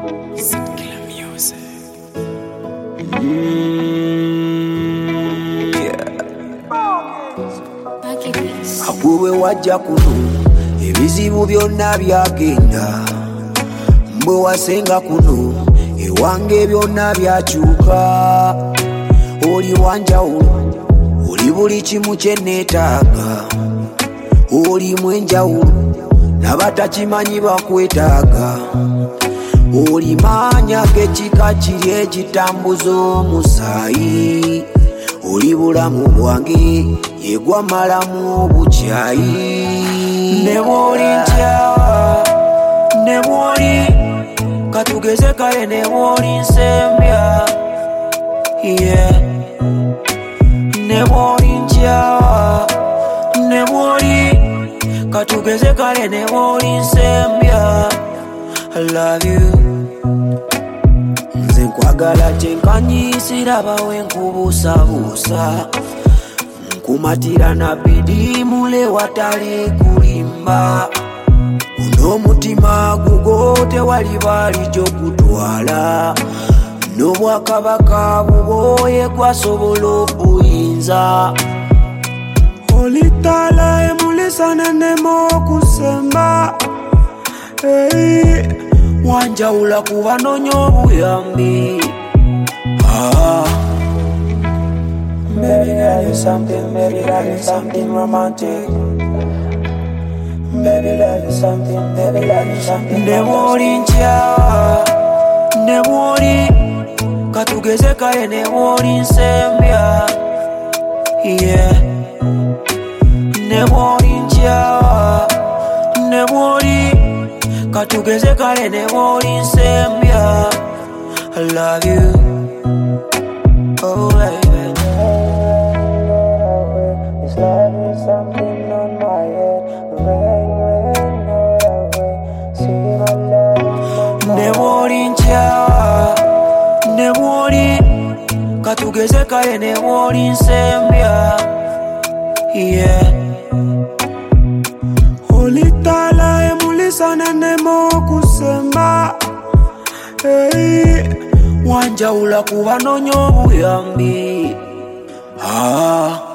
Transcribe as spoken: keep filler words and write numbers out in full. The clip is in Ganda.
Akuwe wajja kuno ebizibu byonna byagenda, mbwe wasenga kuno ewange byonna byakyuka. Oli wanjawulo, oli buli kimu kye neetaaga, oli mwenjawulo n'abatakimanyi bakwetaaga. Oli maanya g'ekika kiri ekitambuza omusaayi, oli bulamu bwange yegwa malamu obukyayi. Ne bw'oli nkyawa, ne bw'oli katugeze kale, ne bw'oli nsembya, yeah. Ne bw'oli nkyawa, ne bw'oli katugeze kale, ne bw'oli nsembya, I love you. Nze nkwagala kyenkanyi siraba wenkubuusabuusa, nkumatira na bidi mule watali kulimba. Guno omutima gugo tewali balijjo gutwala, n'obwakabaka buboye gwasobola obuyinza. Oli ttaala emulisa n'ennema okusemba, hey, wanjawula ku banoonya obuyambi. Ah, baby girl you something, baby girl you something romantic. Baby girl you something, baby girl you something. Ne bw'oli nkyawa, ne bw'oli katugeze kale, ne bw'oli nsembya, yeah. Ne bw'oli nkyawa, ne bw'oli katugeze kale, ne bw'oli nsembya, I love you, oh baby. This love is something on my head, rain, rain, no away, see my love. Ne bw'oli nkyawa, ne bw'oli katugeze kale, ne bw'oli nsembya, yeah. Oli ttaala emulisa n'ennema okusemba, hey, wanjawula ku banoonya obuyambi. Ah.